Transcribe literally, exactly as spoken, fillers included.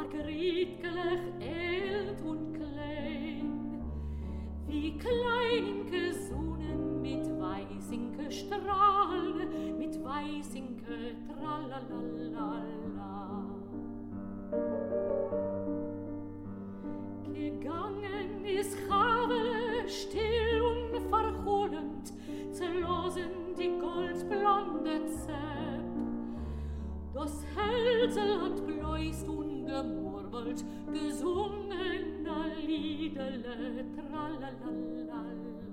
Margrietgelech ält und klein, wie Kleininke Sohnen mit Weißinke strahlen, mit Weißinke tralalala. Gegangen ist Chavele still und verholend, zerlosen die goldblonde Zepp. Das Hälsel hat bläust und gemurmelt, gesungen a Liedele, tralalala.